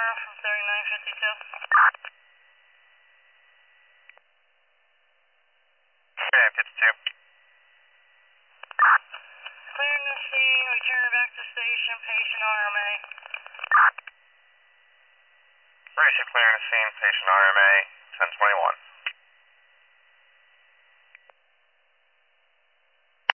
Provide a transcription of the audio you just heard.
from 3952. Yeah, 52. Clearing the scene, return back to station, patient RMA. Receive clearing the scene, patient RMA, 1021.